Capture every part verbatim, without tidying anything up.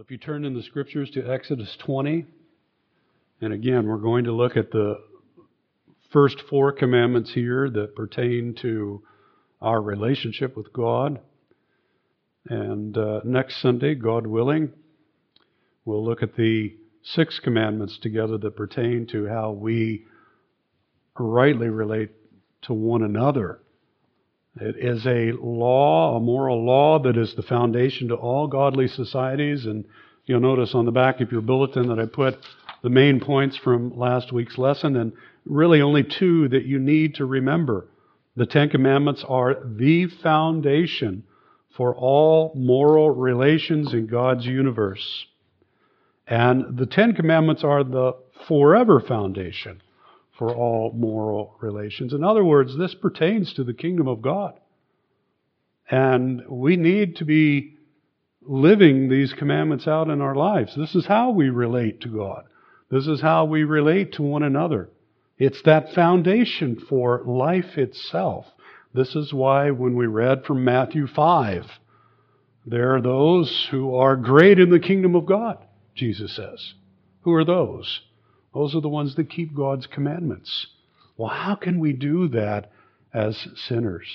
If you turn in the Scriptures to Exodus twenty, and again, we're going to look at the first four commandments here that pertain to our relationship with God. And uh, next Sunday, God willing, we'll look at the six commandments together that pertain to how we rightly relate to one another. It is a law, a moral law that is the foundation to all godly societies. And you'll notice on the back of your bulletin that I put the main points from last week's lesson, and really only two that you need to remember. The Ten Commandments are the foundation for all moral relations in God's universe. And the Ten Commandments are the forever foundation for all moral relations. In other words, this pertains to the kingdom of God. And we need to be living these commandments out in our lives. This is how we relate to God. This is how we relate to one another. It's that foundation for life itself. This is why when we read from Matthew five, there are those who are great in the kingdom of God, Jesus says. Who are those? Those are the ones that keep God's commandments. Well, how can we do that as sinners?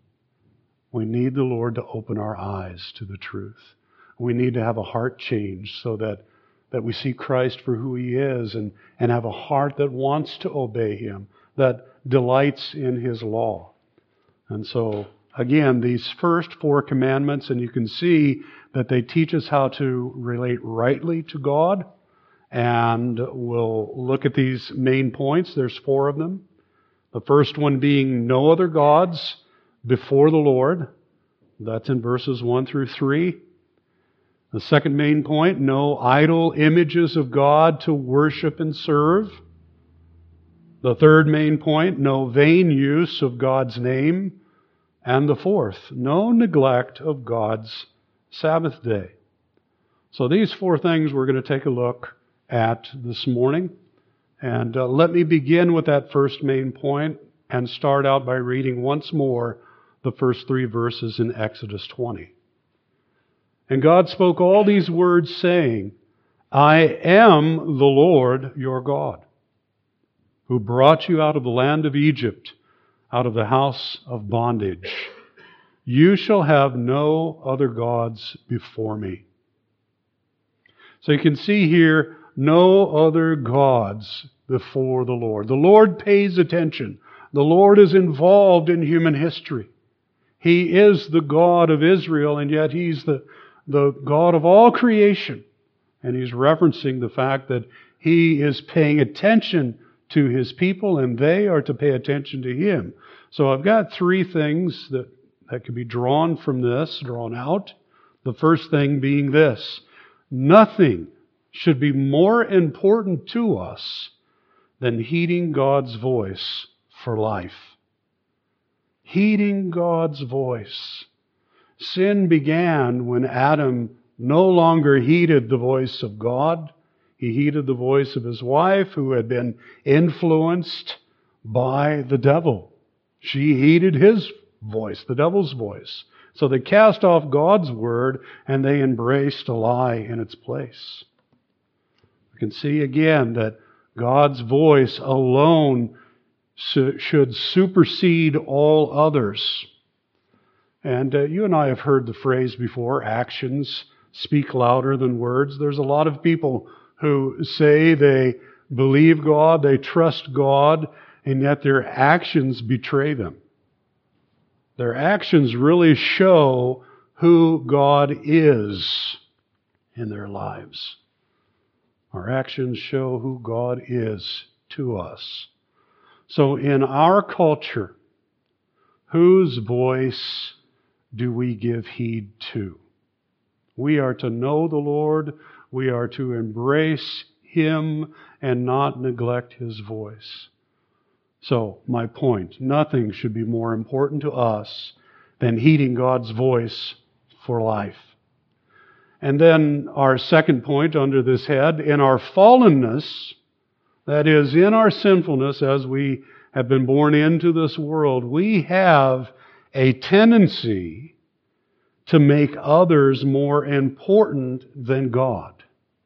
We need the Lord to open our eyes to the truth. We need to have a heart change so that, that we see Christ for who He is and, and have a heart that wants to obey Him, that delights in His law. And so, again, these first four commandments, and you can see that they teach us how to relate rightly to God. And we'll look at these main points. There's four of them. The first one being no other gods before the Lord. That's in verses one through three. The second main point, no idol images of God to worship and serve. The third main point, no vain use of God's name. And the fourth, no neglect of God's Sabbath day. So these four things we're going to take a look at this morning. And uh, let me begin with that first main point and start out by reading once more the first three verses in Exodus twenty. And God spoke all these words, saying, I am the Lord your God, who brought you out of the land of Egypt, out of the house of bondage. You shall have no other gods before me. So you can see here, no other gods before the Lord. The Lord pays attention. The Lord is involved in human history. He is the God of Israel, and yet He's the, the God of all creation. And He's referencing the fact that He is paying attention to His people, and they are to pay attention to Him. So I've got three things that, that can be drawn from this, drawn out. The first thing being this: nothing should be more important to us than heeding God's voice for life. Heeding God's voice. Sin began when Adam no longer heeded the voice of God. He heeded the voice of his wife, who had been influenced by the devil. She heeded his voice, the devil's voice. So they cast off God's word and they embraced a lie in its place. You can see again that God's voice alone should supersede all others. And uh, you and I have heard the phrase before, actions speak louder than words. There's a lot of people who say they believe God, they trust God, and yet their actions betray them. Their actions really show who God is in their lives. Our actions show who God is to us. So in our culture, whose voice do we give heed to? We are to know the Lord. We are to embrace Him and not neglect His voice. So, my point, nothing should be more important to us than heeding God's voice for life. And then our second point under this head, in our fallenness, that is, in our sinfulness as we have been born into this world, we have a tendency to make others more important than God.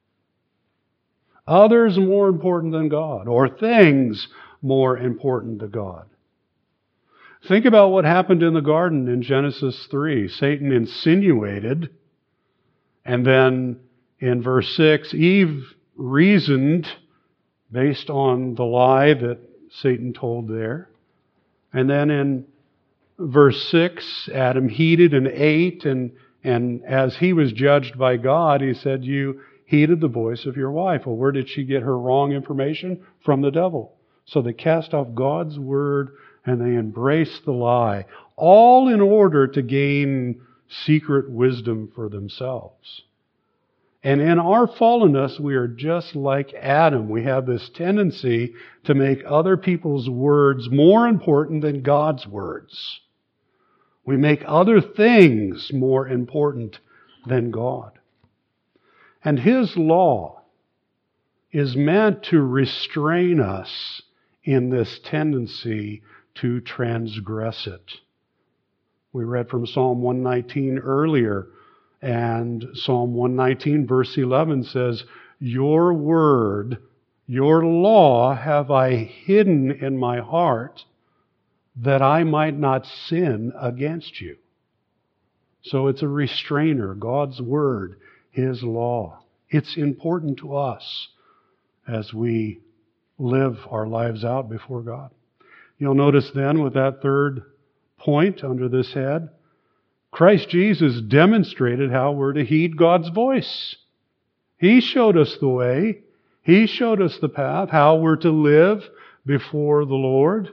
Others more important than God, or things more important to God. Think about what happened in the garden in Genesis three. Satan insinuated, and then in verse six, Eve reasoned based on the lie that Satan told there. And then in verse six, Adam heeded and ate, and, and as he was judged by God, he said, you heeded the voice of your wife. Well, where did she get her wrong information? From the devil. So they cast off God's word and they embraced the lie, all in order to gain secret wisdom for themselves. And in our fallenness, we are just like Adam. We have this tendency to make other people's words more important than God's words. We make other things more important than God. And His law is meant to restrain us in this tendency to transgress it. We read from Psalm one nineteen earlier, and Psalm one nineteen verse eleven says, your word, your law have I hidden in my heart that I might not sin against you. So it's a restrainer, God's word, His law. It's important to us as we live our lives out before God. You'll notice then with that third point under this head, Christ Jesus demonstrated how we're to heed God's voice. He showed us the way. He showed us the path, how we're to live before the Lord.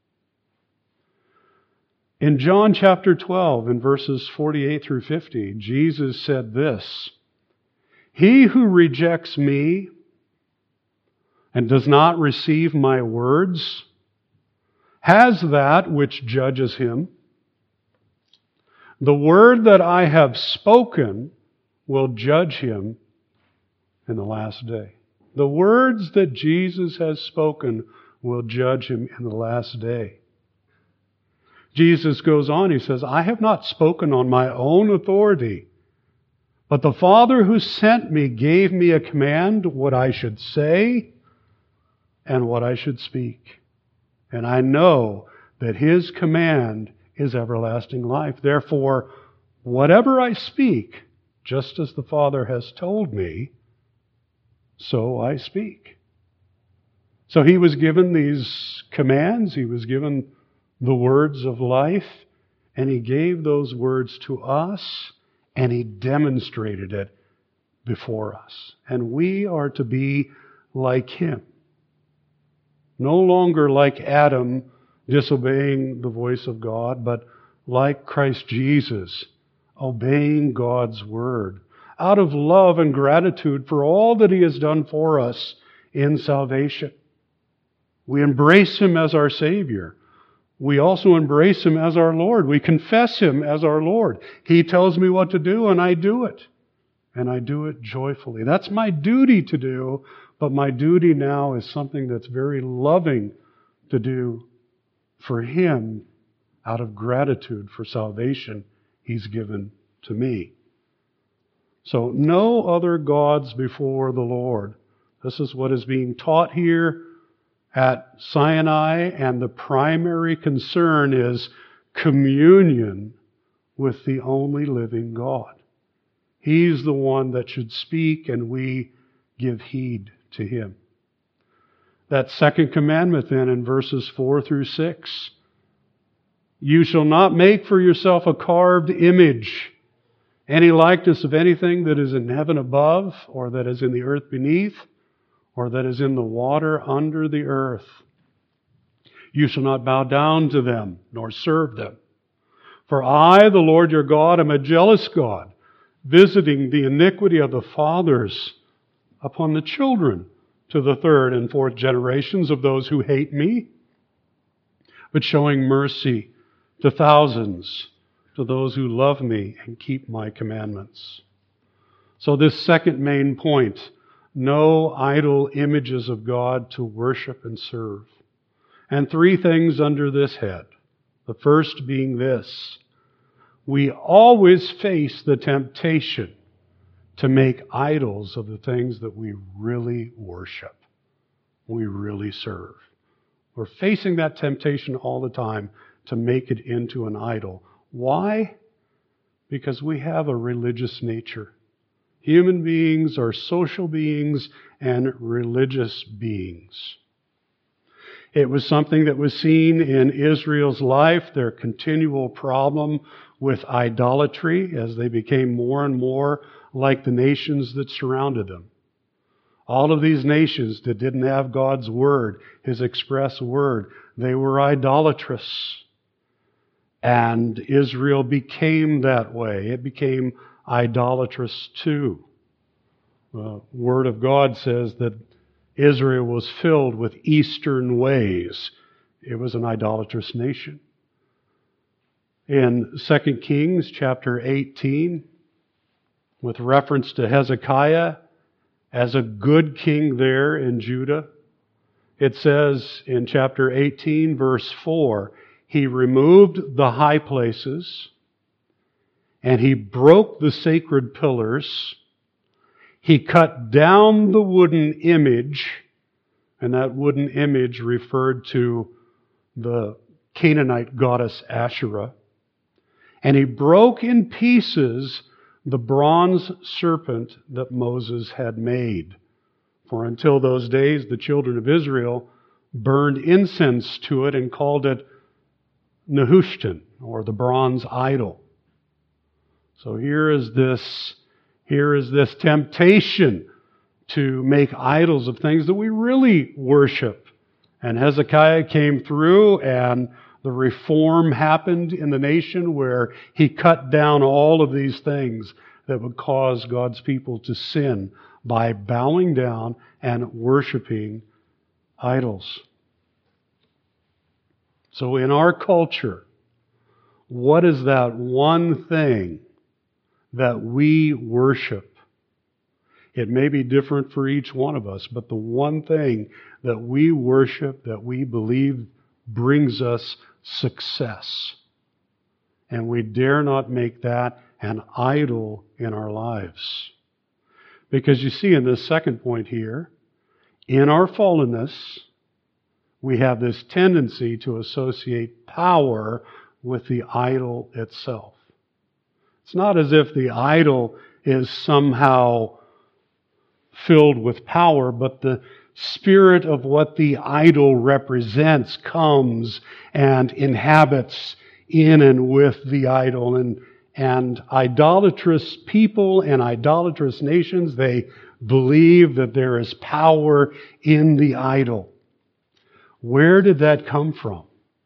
In John chapter twelve, in verses forty-eight through fifty, Jesus said this, he who rejects me and does not receive my words has that which judges him. The word that I have spoken will judge him in the last day. The words that Jesus has spoken will judge him in the last day. Jesus goes on, he says, I have not spoken on my own authority, but the Father who sent me gave me a command what I should say and what I should speak. And I know that His command is everlasting life. Therefore, whatever I speak, just as the Father has told me, so I speak. So He was given these commands, He was given the words of life, and He gave those words to us, and He demonstrated it before us. And we are to be like Him. No longer like Adam, disobeying the voice of God, but like Christ Jesus, obeying God's word, out of love and gratitude for all that He has done for us in salvation. We embrace Him as our Savior. We also embrace Him as our Lord. We confess Him as our Lord. He tells me what to do, and I do it. And I do it joyfully. That's my duty to do, but my duty now is something that's very loving to do for Him out of gratitude for salvation He's given to me. So no other gods before the Lord. This is what is being taught here at Sinai, and the primary concern is communion with the only living God. He's the one that should speak, and we give heed to Him. That second commandment then in verses four through six. You shall not make for yourself a carved image, any likeness of anything that is in heaven above, or that is in the earth beneath, or that is in the water under the earth. You shall not bow down to them, nor serve them. For I, the Lord your God, am a jealous God, visiting the iniquity of the fathers upon the children to the third and fourth generations of those who hate me, but showing mercy to thousands, to those who love me and keep my commandments. So this second main point, no idol images of God to worship and serve. And three things under this head. The first being this: we always face the temptation to make idols of the things that we really worship, we really serve. We're facing that temptation all the time to make it into an idol. Why? Because we have a religious nature. Human beings are social beings and religious beings. It was something that was seen in Israel's life, their continual problem with idolatry as they became more and more like the nations that surrounded them. All of these nations that didn't have God's word, His express word, they were idolatrous. And Israel became that way. It became idolatrous too. The Word of God says that Israel was filled with eastern ways. It was an idolatrous nation. In Second Kings chapter eighteen, with reference to Hezekiah as a good king there in Judah, it says in chapter eighteen, verse four, he removed the high places, and he broke the sacred pillars. He cut down the wooden image, and that wooden image referred to the Canaanite goddess Asherah. And he broke in pieces the bronze serpent that Moses had made. For until those days, the children of Israel burned incense to it and called it Nehushtan, or the bronze idol. So here is this, here is this temptation to make idols of things that we really worship. And Hezekiah came through, and the reform happened in the nation where he cut down all of these things that would cause God's people to sin by bowing down and worshiping idols. So in our culture, what is that one thing that we worship? It may be different for each one of us, but the one thing that we worship, that we believe brings us success. And we dare not make that an idol in our lives. Because you see in this second point here, in our fallenness, we have this tendency to associate power with the idol itself. It's not as if the idol is somehow filled with power, but the spirit of what the idol represents comes and inhabits in and with the idol. And, and idolatrous people and idolatrous nations, they believe that there is power in the idol. Where did that come from?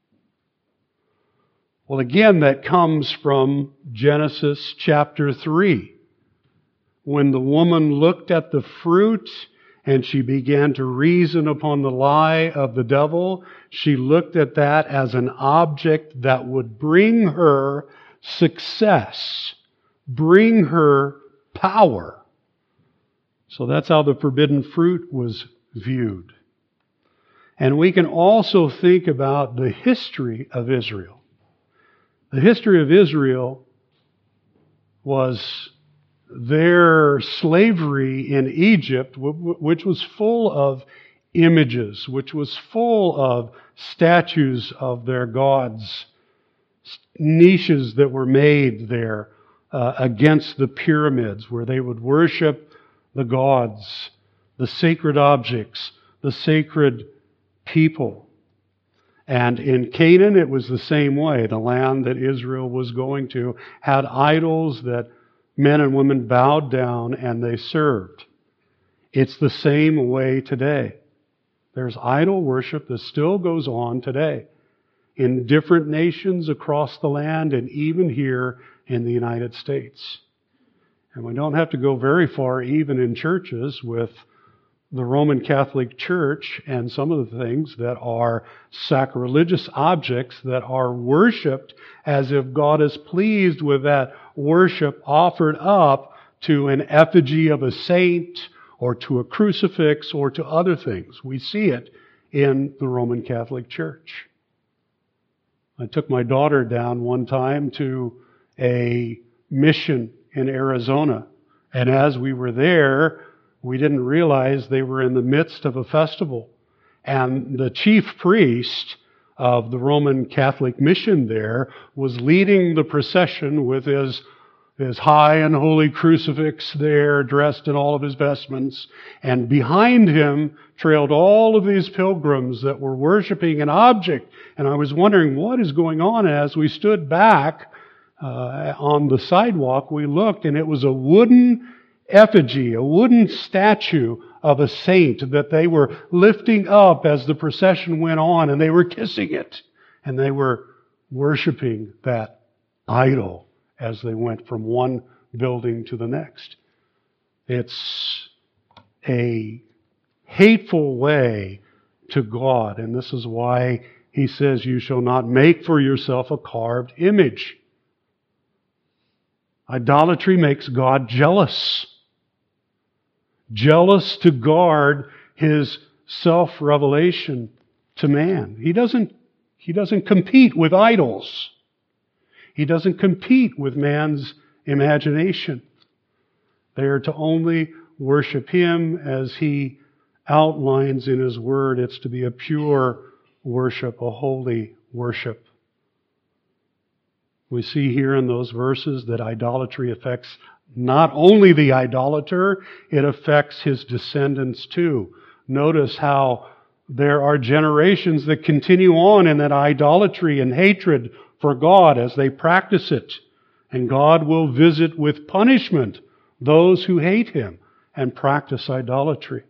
Well, again, that comes from Genesis chapter three. When the woman looked at the fruit and she began to reason upon the lie of the devil, she looked at that as an object that would bring her success, bring her power. So that's how the forbidden fruit was viewed. And we can also think about the history of Israel. The history of Israel was their slavery in Egypt, which was full of images, which was full of statues of their gods, niches that were made there uh, against the pyramids, where they would worship the gods, the sacred objects, the sacred people. And in Canaan, it was the same way. The land that Israel was going to had idols that men and women bowed down and they served. It's the same way today. There's idol worship that still goes on today in different nations across the land and even here in the United States. And we don't have to go very far even in churches with the Roman Catholic Church and some of the things that are sacrilegious objects that are worshipped as if God is pleased with that worship offered up to an effigy of a saint or to a crucifix or to other things. We see it in the Roman Catholic Church. I took my daughter down one time to a mission in Arizona. And as we were there, we didn't realize they were in the midst of a festival. And the chief priest of the Roman Catholic mission there was leading the procession with his, his high and holy crucifix there, dressed in all of his vestments. And behind him trailed all of these pilgrims that were worshiping an object. And I was wondering what is going on. As we stood back uh, on the sidewalk, we looked, and it was a wooden effigy, a wooden statue of a saint that they were lifting up as the procession went on, and they were kissing it, and they were worshiping that idol as they went from one building to the next. It's a hateful way to God, and this is why He says, "You shall not make for yourself a carved image." Idolatry makes God jealous. Jealous to guard His self-revelation to man. He doesn't, he doesn't compete with idols. He doesn't compete with man's imagination. They are to only worship Him as He outlines in His Word. It's to be a pure worship, a holy worship. We see here in those verses that idolatry affects not only the idolater, it affects his descendants too. Notice how there are generations that continue on in that idolatry and hatred for God as they practice it. And God will visit with punishment those who hate Him and practice idolatry.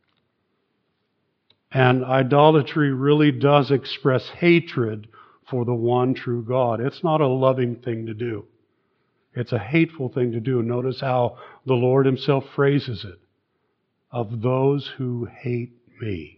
And idolatry really does express hatred for the one true God. It's not a loving thing to do. It's a hateful thing to do. Notice how the Lord Himself phrases it. Of those who hate me.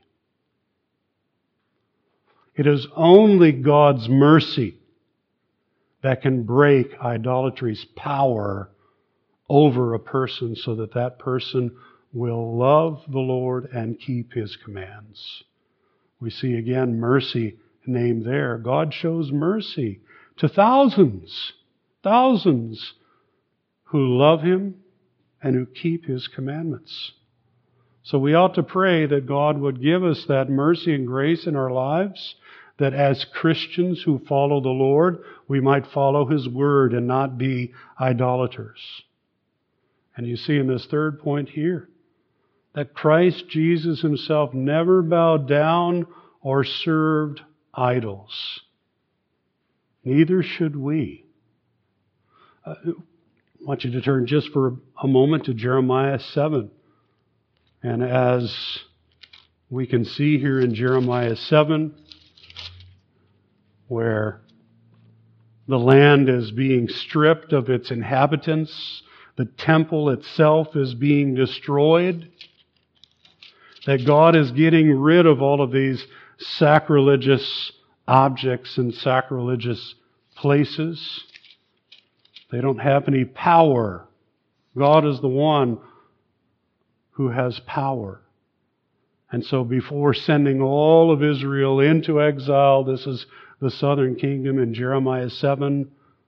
It is only God's mercy that can break idolatry's power over a person so that that person will love the Lord and keep His commands. We see again mercy named there. God shows mercy to thousands, thousands who love Him and who keep His commandments. So we ought to pray that God would give us that mercy and grace in our lives, that as Christians who follow the Lord, we might follow His Word and not be idolaters. And you see in this third point here, that Christ Jesus Himself never bowed down or served idols. Neither should we. Uh, I want you to turn just for a moment to Jeremiah seven. And as we can see here in Jeremiah seven, where the land is being stripped of its inhabitants, the temple itself is being destroyed, that God is getting rid of all of these sacrilegious objects and sacrilegious places. They don't have any power. God is the one who has power. And so before sending all of Israel into exile, this is the southern kingdom in Jeremiah seven.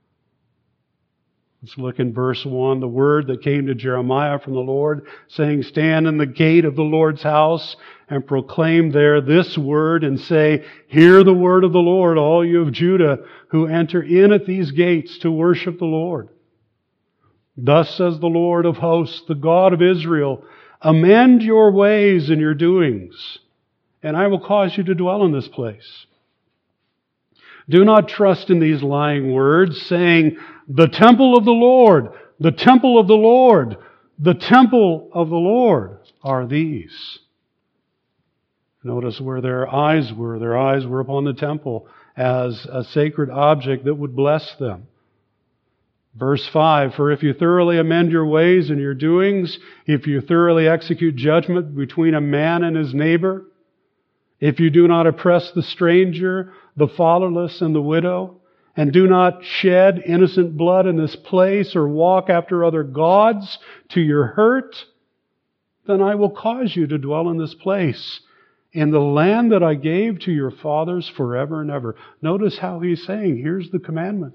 Let's look in verse one. The word that came to Jeremiah from the Lord, saying, "Stand in the gate of the Lord's house and proclaim there this word and say, Hear the word of the Lord, all you of Judah who enter in at these gates to worship the Lord. Thus says the Lord of hosts, the God of Israel, amend your ways and your doings, and I will cause you to dwell in this place. Do not trust in these lying words, saying, the temple of the Lord, the temple of the Lord, the temple of the Lord are these." Notice where their eyes were. Their eyes were upon the temple as a sacred object that would bless them. Verse five, "For if you thoroughly amend your ways and your doings, if you thoroughly execute judgment between a man and his neighbor, if you do not oppress the stranger, the fatherless, and the widow, and do not shed innocent blood in this place or walk after other gods to your hurt, then I will cause you to dwell in this place, in the land that I gave to your fathers forever and ever." Notice how he's saying, here's the commandments.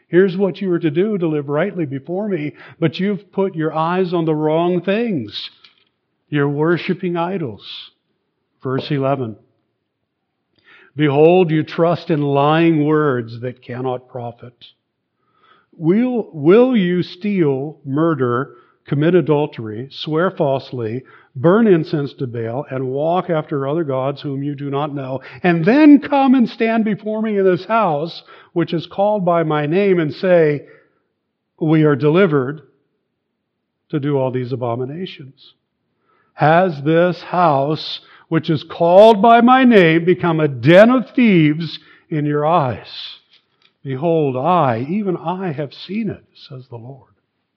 Here's what you are to do to live rightly before me, but you've put your eyes on the wrong things. You're worshiping idols. Verse eleven. Behold, you trust in lying words that cannot profit. Will, will you steal, murder, commit adultery, swear falsely, burn incense to Baal, and walk after other gods whom you do not know, and then come and stand before me in this house, which is called by my name, and say, we are delivered to do all these abominations? Has this house, which is called by my name, become a den of thieves in your eyes? Behold, I, even I, have seen it, says the Lord.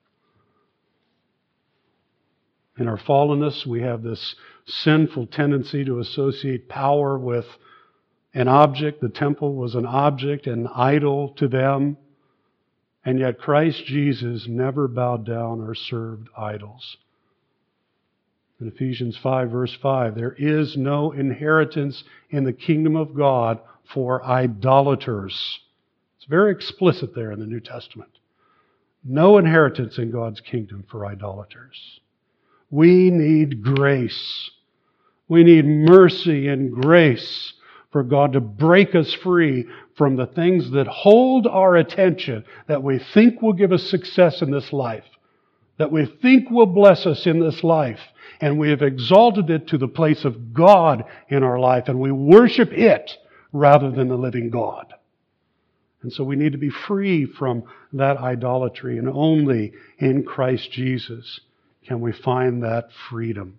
In our fallenness, we have this sinful tendency to associate power with an object. The temple was an object, an idol to them. And yet Christ Jesus never bowed down or served idols. In Ephesians five, verse five, there is no inheritance in the kingdom of God for idolaters. It's very explicit there in the New Testament. No inheritance in God's kingdom for idolaters. We need grace. We need mercy and grace for God to break us free from the things that hold our attention, that we think will give us success in this life, that we think will bless us in this life, and we have exalted it to the place of God in our life, and we worship it rather than the living God. And so we need to be free from that idolatry, and only in Christ Jesus can we find that freedom.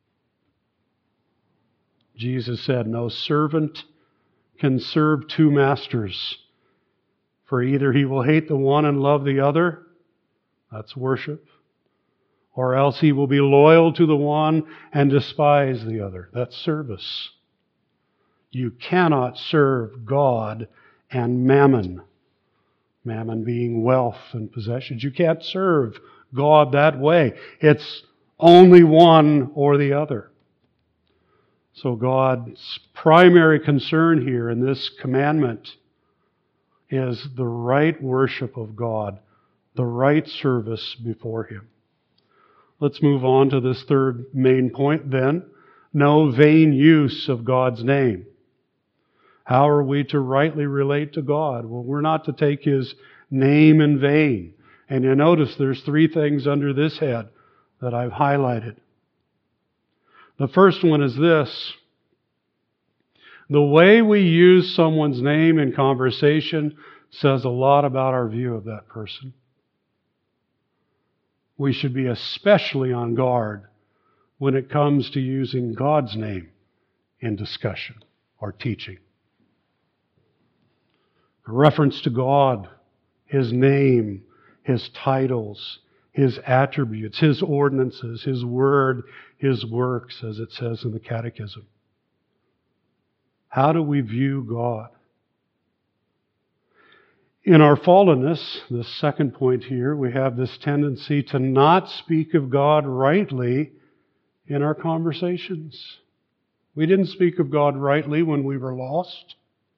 Jesus said, no servant can serve two masters, for either he will hate the one and love the other, that's worship, or else he will be loyal to the one and despise the other, that's service. You cannot serve God and mammon. Mammon being wealth and possessions. You can't serve God that way. It's only one or the other. So God's primary concern here in this commandment is the right worship of God, the right service before Him. Let's move on to this third main point then. No vain use of God's name. How are we to rightly relate to God? Well, we're not to take His name in vain. And you notice there's three things under this head that I've highlighted. The first one is this. The way we use someone's name in conversation says a lot about our view of that person. We should be especially on guard when it comes to using God's name in discussion or teaching. A reference to God, His name, His titles, His attributes, His ordinances, His word, His works, as it says in the Catechism. How do we view God? In our fallenness, the second point here, we have this tendency to not speak of God rightly in our conversations. We didn't speak of God rightly when we were lost.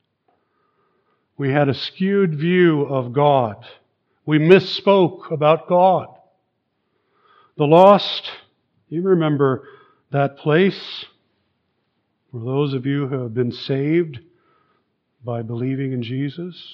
We had a skewed view of God. We misspoke about God. The lost, you remember that place? For those of you who have been saved by believing in Jesus,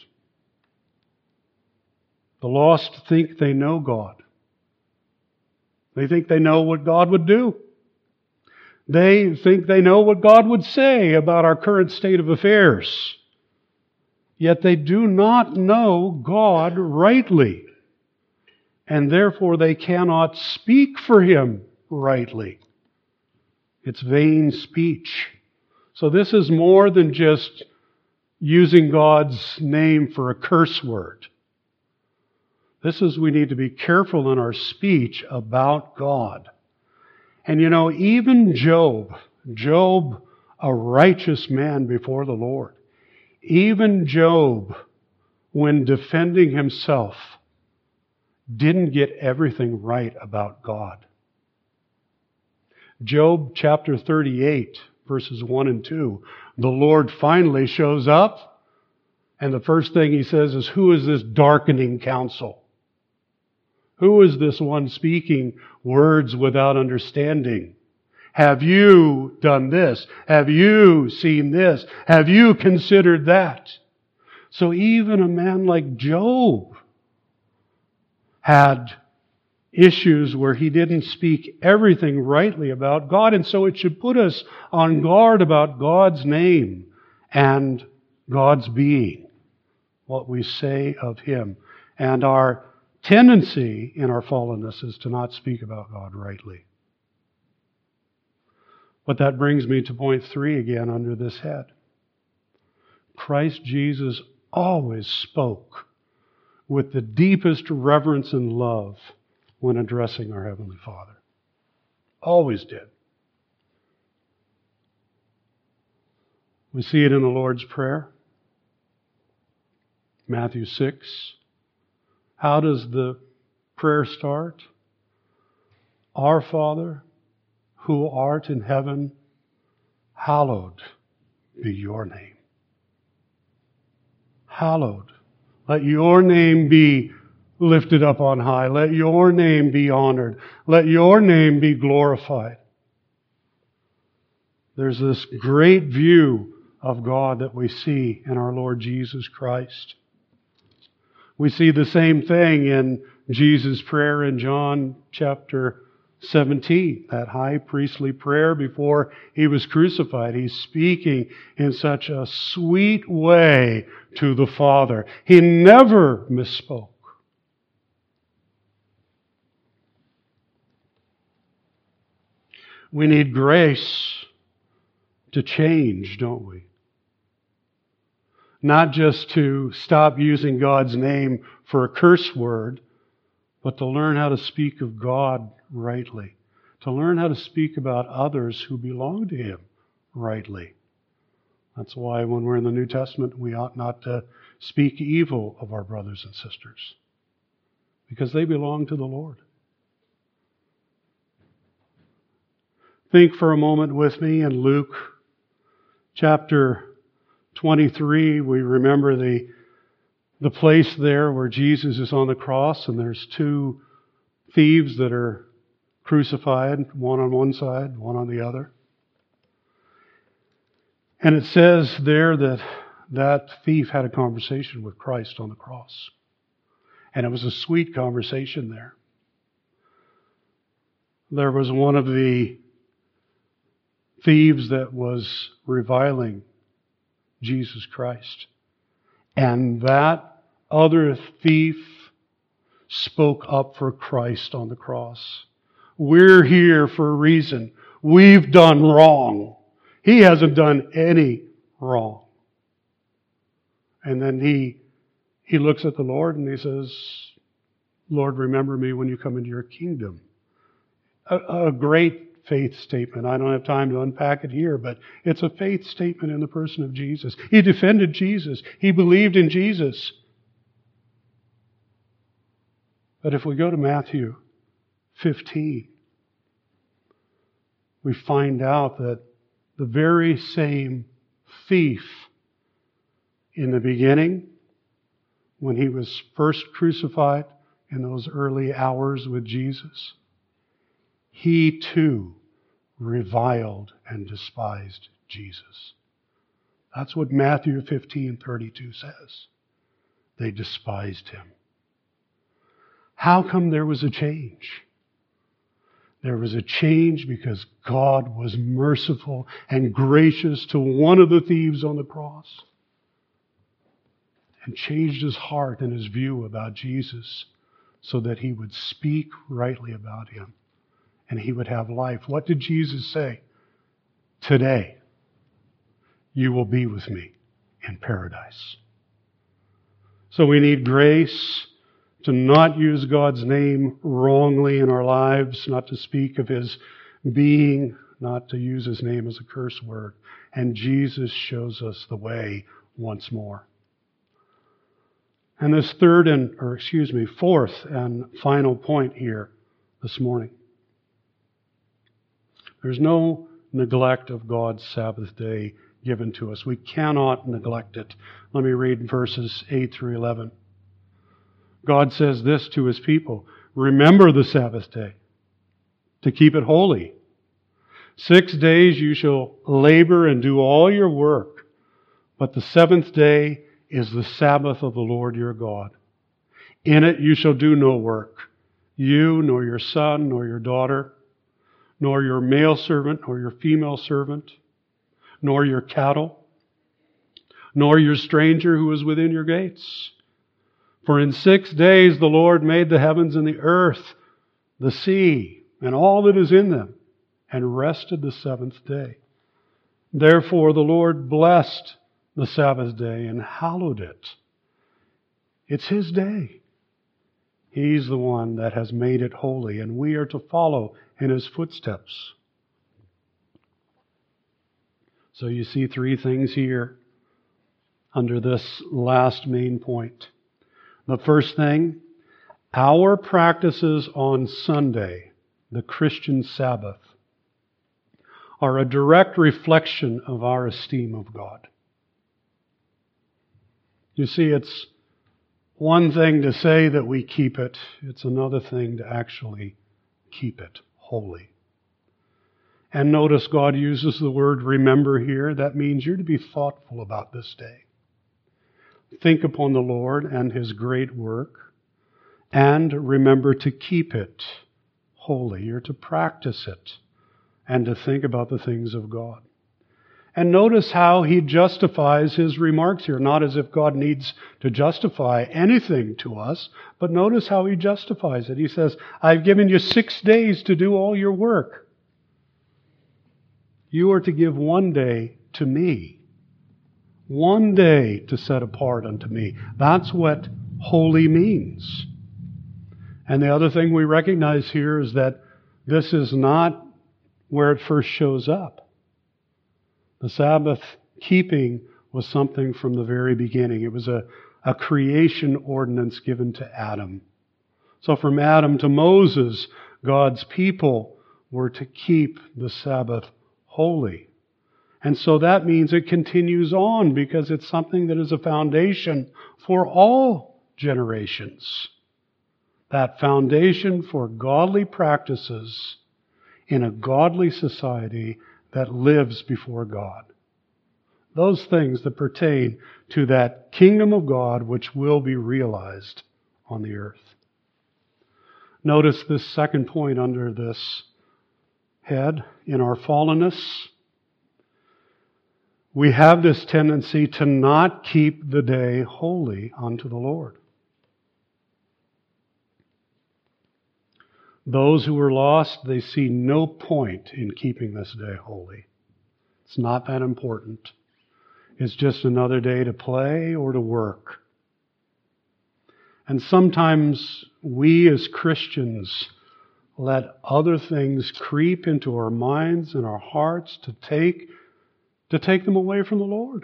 the lost think they know God. They think they know what God would do. They think they know what God would say about our current state of affairs. Yet they do not know God rightly. And therefore they cannot speak for Him rightly. It's vain speech. So this is more than just using God's name for a curse word. This is, we need to be careful in our speech about God. And you know, even Job, Job, a righteous man before the Lord, even Job, when defending himself, didn't get everything right about God. Job chapter thirty-eight, verses one and two, the Lord finally shows up And the first thing he says is, who is this darkening counsel? Who is this one speaking words without understanding? Have you done this? Have you seen this? Have you considered that? So even a man like Job had issues where he didn't speak everything rightly about God. And so it should put us on guard about God's name and God's being, what we say of Him. And our tendency in our fallenness is to not speak about God rightly. But that brings me to point three again under this head. Christ Jesus always spoke with the deepest reverence and love when addressing our Heavenly Father. Always did. We see it in the Lord's Prayer. Matthew six. How does the prayer start? Our Father, who art in heaven, hallowed be your name. Hallowed. Let your name be lifted up on high. Let your name be honored. Let your name be glorified. There's this great view of God that we see in our Lord Jesus Christ. We see the same thing in Jesus' prayer in John chapter seventeen, that high priestly prayer before He was crucified. He's speaking in such a sweet way to the Father. He never misspoke. We need grace to change, don't we? Not just to stop using God's name for a curse word, but to learn how to speak of God rightly. To learn how to speak about others who belong to Him rightly. That's why when we're in the New Testament, we ought not to speak evil of our brothers and sisters, because they belong to the Lord. Think for a moment with me in Luke chapter twenty-three. We remember the, the place there where Jesus is on the cross, and there's two thieves that are crucified, one on one side, one on the other. And it says there that that thief had a conversation with Christ on the cross. And it was a sweet conversation there. There was one of the thieves that was reviling Jesus Christ. And that other thief spoke up for Christ on the cross. We're here for a reason. We've done wrong. He hasn't done any wrong. And then he he looks at the Lord and he says, Lord, remember me when you come into your kingdom. A, a great faith statement. I don't have time to unpack it here, but it's a faith statement in the person of Jesus. He defended Jesus. He believed in Jesus. But if we go to Matthew fifteen, we find out that the very same thief in the beginning, when he was first crucified in those early hours with Jesus, he too reviled and despised Jesus. That's what Matthew fifteen thirty-two says. They despised Him. How come there was a change? There was a change because God was merciful and gracious to one of the thieves on the cross and changed his heart and his view about Jesus so that he would speak rightly about Him and he would have life. What did Jesus say? Today, you will be with me in paradise. So we need grace to not use God's name wrongly in our lives, not to speak of His being, not to use His name as a curse word. And Jesus shows us the way once more. And this third and, or excuse me, fourth and final point here this morning. There's no neglect of God's Sabbath day given to us. We cannot neglect it. Let me read verses eight through eleven. God says this to His people: remember the Sabbath day, to keep it holy. Six days you shall labor and do all your work, but the seventh day is the Sabbath of the Lord your God. In it you shall do no work, you, nor your son, nor your daughter, nor your male servant, nor your female servant, nor your cattle, nor your stranger who is within your gates. For in six days the Lord made the heavens and the earth, the sea, and all that is in them, and rested the seventh day. Therefore the Lord blessed the Sabbath day and hallowed it. It's His day. He's the one that has made it holy, and we are to follow in His footsteps. So you see three things here under this last main point. The first thing, our practices on Sunday, the Christian Sabbath, are a direct reflection of our esteem of God. You see, it's one thing to say that we keep it. It's another thing to actually keep it holy. And notice God uses the word remember here. That means you're to be thoughtful about this day. Think upon the Lord and His great work, and remember to keep it holy. You're to practice it and to think about the things of God. And notice how He justifies His remarks here. Not as if God needs to justify anything to us, but notice how He justifies it. He says, I've given you six days to do all your work. You are to give one day to me. One day to set apart unto me. That's what holy means. And the other thing we recognize here is that this is not where it first shows up. The Sabbath keeping was something from the very beginning. It was a, a creation ordinance given to Adam. So from Adam to Moses, God's people were to keep the Sabbath holy. And so that means it continues on because it's something that is a foundation for all generations. That foundation for godly practices in a godly society that lives before God. Those things that pertain to that kingdom of God which will be realized on the earth. Notice this second point under this head. In our fallenness, we have this tendency to not keep the day holy unto the Lord. Those who are lost, they see no point in keeping this day holy. It's not that important. It's just another day to play or to work. And sometimes we as Christians let other things creep into our minds and our hearts to take, to take them away from the Lord.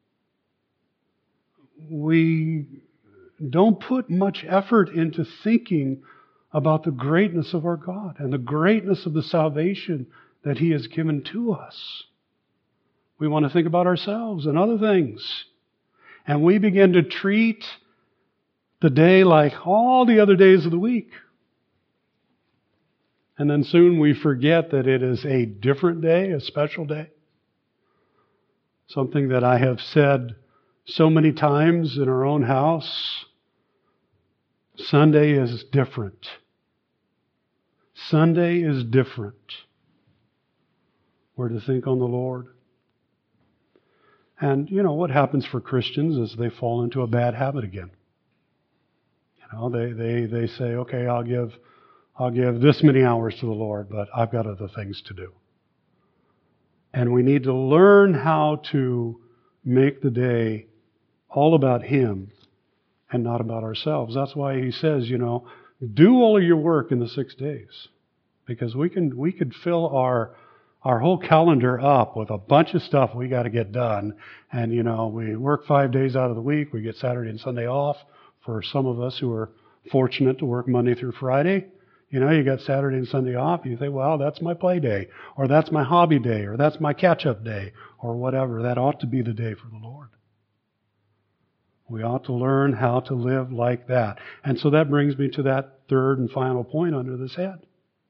We don't put much effort into thinking about the greatness of our God and the greatness of the salvation that He has given to us. We want to think about ourselves and other things. And we begin to treat the day like all the other days of the week. And then soon we forget that it is a different day, a special day. Something that I have said so many times in our own house. Sunday is different. Sunday is different. We're to think on the Lord. And, you know, what happens for Christians is they fall into a bad habit again. You know, they, they, they say, okay, I'll give, I'll give this many hours to the Lord, but I've got other things to do. And we need to learn how to make the day all about Him and not about ourselves. That's why He says, you know, do all of your work in the six days. Because we can we could fill our our whole calendar up with a bunch of stuff we got to get done. And, you know, we work five days out of the week. We get Saturday and Sunday off for some of us who are fortunate to work Monday through Friday. You know, you got Saturday and Sunday off. You think, well, that's my play day, or that's my hobby day, or that's my catch-up day, or whatever. That ought to be the day for the Lord. We ought to learn how to live like that. And so that brings me to that third and final point under this head.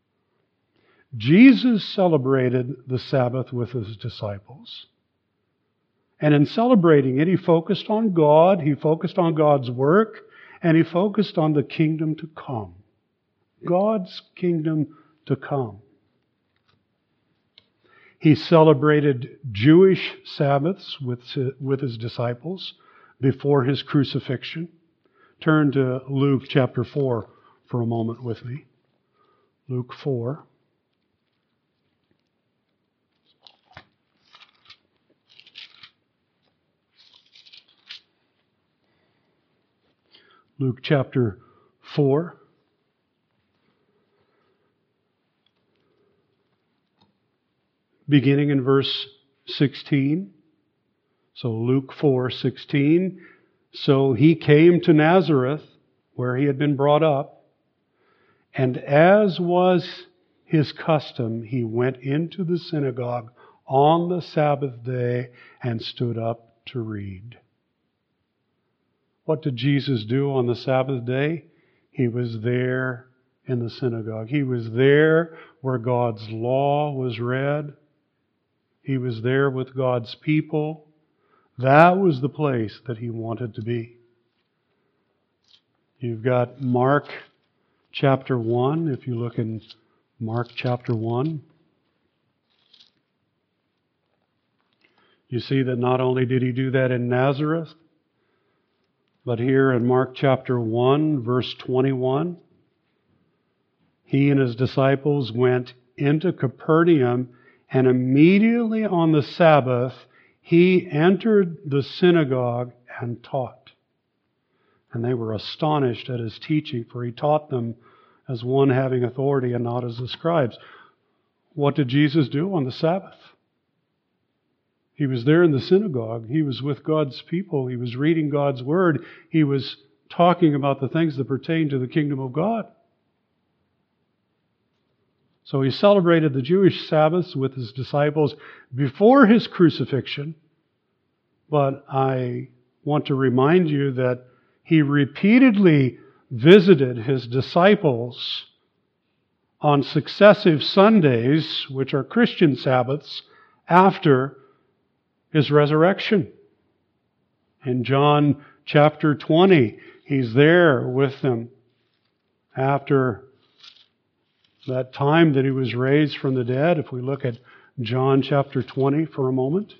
Jesus celebrated the Sabbath with His disciples. And in celebrating it, He focused on God, He focused on God's work, and He focused on the kingdom to come. God's kingdom to come. He celebrated Jewish Sabbaths with, with His disciples before His crucifixion. Turn to Luke chapter four for a moment with me. Luke four. Luke chapter four. Beginning in verse sixteen. So Luke four sixteen. So He came to Nazareth, where He had been brought up, and as was His custom, He went into the synagogue on the Sabbath day and stood up to read. What did Jesus do on the Sabbath day? He was there in the synagogue. He was there where God's law was read. He was there with God's people. That was the place that He wanted to be. You've got Mark chapter one. If you look in Mark chapter one, you see that not only did He do that in Nazareth, but here in Mark chapter one, verse twenty-one, He and His disciples went into Capernaum, and immediately on the Sabbath, He entered the synagogue and taught. And they were astonished at His teaching, for He taught them as one having authority and not as the scribes. What did Jesus do on the Sabbath? He was there in the synagogue. He was with God's people. He was reading God's Word. He was talking about the things that pertain to the kingdom of God. So He celebrated the Jewish Sabbaths with His disciples before His crucifixion. But I want to remind you that He repeatedly visited His disciples on successive Sundays, which are Christian Sabbaths, after His resurrection. In John chapter twenty, He's there with them after that time that He was raised from the dead. If we look at John chapter twenty for a moment.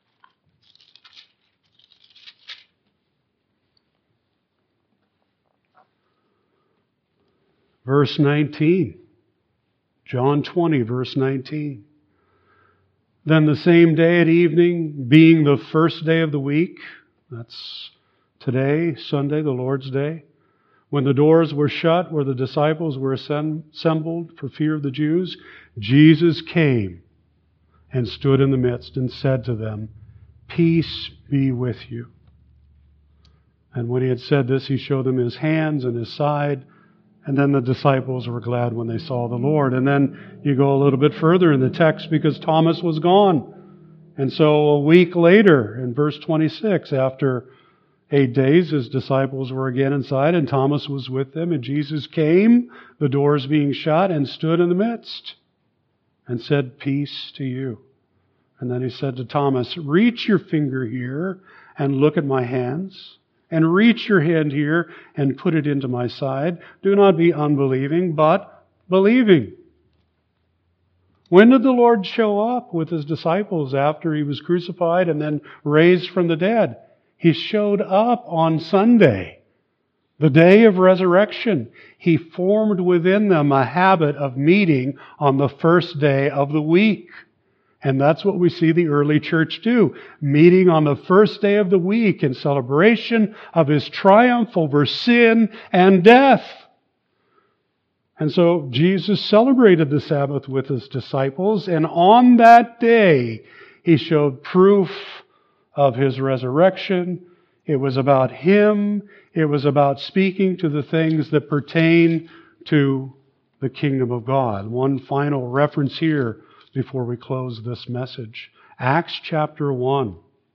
Verse nineteen. John twenty, verse nineteen. Then the same day at evening, being the first day of the week, that's today, Sunday, the Lord's Day, when the doors were shut where the disciples were assembled for fear of the Jews, Jesus came and stood in the midst and said to them, "Peace be with you." And when He had said this, He showed them His hands and His side. And then the disciples were glad when they saw the Lord. And then you go a little bit further in the text because Thomas was gone. And so a week later, in verse twenty-six, after eight days, His disciples were again inside and Thomas was with them. And Jesus came, the doors being shut, and stood in the midst and said, "Peace to you." And then He said to Thomas, "Reach your finger here and look at my hands. And reach your hand here and put it into my side. Do not be unbelieving, but believing." When did the Lord show up with His disciples after He was crucified and then raised from the dead? He showed up on Sunday, the day of resurrection. He formed within them a habit of meeting on the first day of the week. And that's what we see the early church do, meeting on the first day of the week in celebration of His triumph over sin and death. And so Jesus celebrated the Sabbath with His disciples, and on that day He showed proof of His resurrection. It was about Him. It was about speaking to the things that pertain to the kingdom of God. One final reference here before we close this message. Acts chapter one.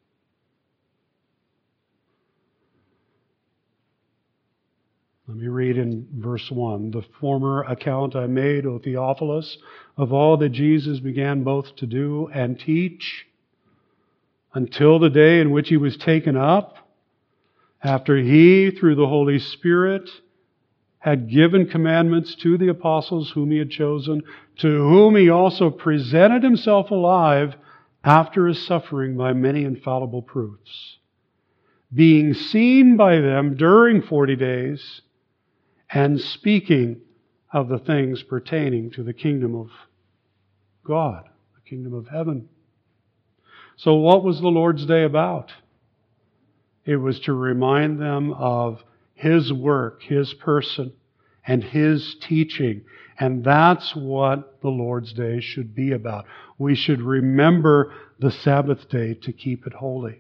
Let me read in verse one. The former account I made, O Theophilus, of all that Jesus began both to do and teach, until the day in which he was taken up, after he, through the Holy Spirit, had given commandments to the apostles whom he had chosen, to whom he also presented himself alive after his suffering by many infallible proofs, being seen by them during forty days, and speaking of the things pertaining to the kingdom of God, the kingdom of heaven. So what was the Lord's Day about? It was to remind them of His work, His person, and His teaching. And that's what the Lord's Day should be about. We should remember the Sabbath day to keep it holy.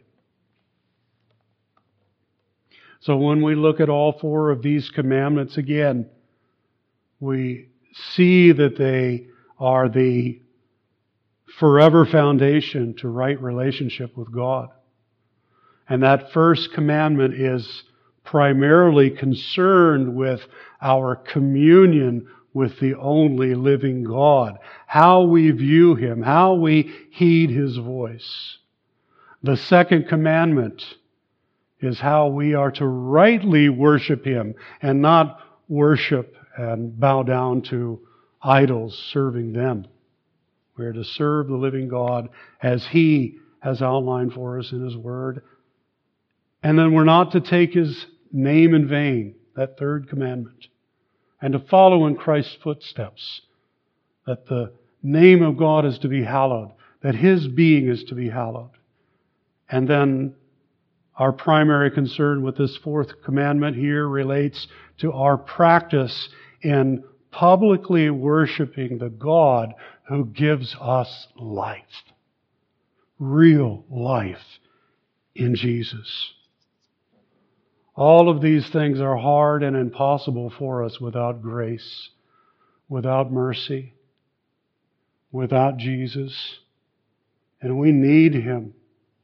So when we look at all four of these commandments again, we see that they are the forever foundation to right relationship with God. And that first commandment is primarily concerned with our communion with the only living God, how we view Him, how we heed His voice. The second commandment is how we are to rightly worship Him and not worship and bow down to idols, serving them. We are to serve the living God as He has outlined for us in His Word. And then we're not to take His name in vain, that third commandment, and to follow in Christ's footsteps, that the name of God is to be hallowed, that His being is to be hallowed. And then our primary concern with this fourth commandment here relates to our practice in publicly worshiping the God who gives us life, real life in Jesus. All of these things are hard and impossible for us without grace, without mercy, without Jesus. And we need Him.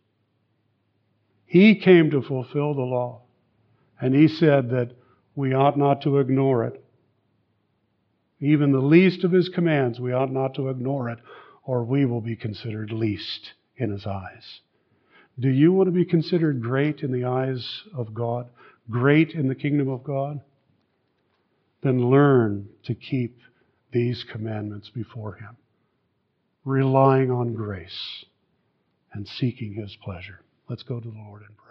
He came to fulfill the law. And He said that we ought not to ignore it. Even the least of His commands, we ought not to ignore it, or we will be considered least in His eyes. Do you want to be considered great in the eyes of God? Great in the kingdom of God? Then learn to keep these commandments before Him, relying on grace and seeking His pleasure. Let's go to the Lord in prayer.